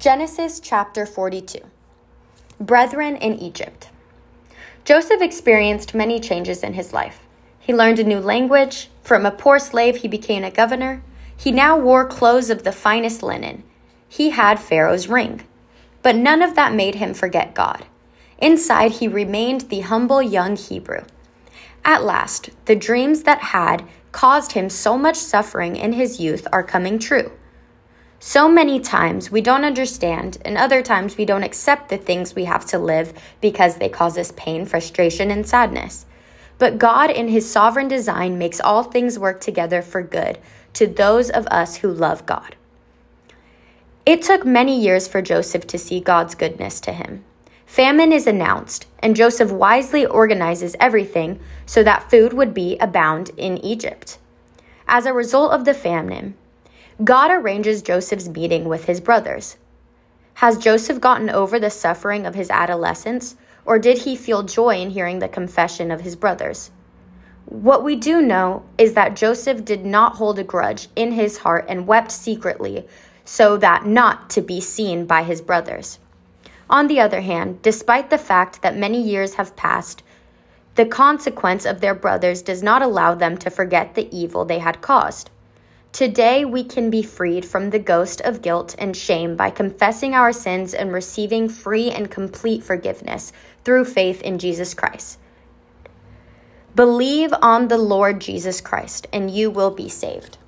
Genesis chapter 42. Brethren in Egypt. Joseph experienced many changes in his life. He learned a new language. From a poor slave, he became a governor. He now wore clothes of the finest linen. He had Pharaoh's ring. But none of that made him forget God. Inside, he remained the humble young Hebrew. At last, the dreams that had caused him so much suffering in his youth are coming true. So many times we don't understand, and other times we don't accept the things we have to live because they cause us pain, frustration, and sadness. But God, in his sovereign design, makes all things work together for good to those of us who love God. It took many years for Joseph to see God's goodness to him. Famine is announced, and Joseph wisely organizes everything so that food would be abound in Egypt. As a result of the famine, God arranges Joseph's meeting with his brothers. Has Joseph gotten over the suffering of his adolescence, or did he feel joy in hearing the confession of his brothers? What we do know is that Joseph did not hold a grudge in his heart and wept secretly so that not to be seen by his brothers. On the other hand, despite the fact that many years have passed, the consequence of their brothers does not allow them to forget the evil they had caused. Today, we can be freed from the ghost of guilt and shame by confessing our sins and receiving free and complete forgiveness through faith in Jesus Christ. Believe on the Lord Jesus Christ, and you will be saved.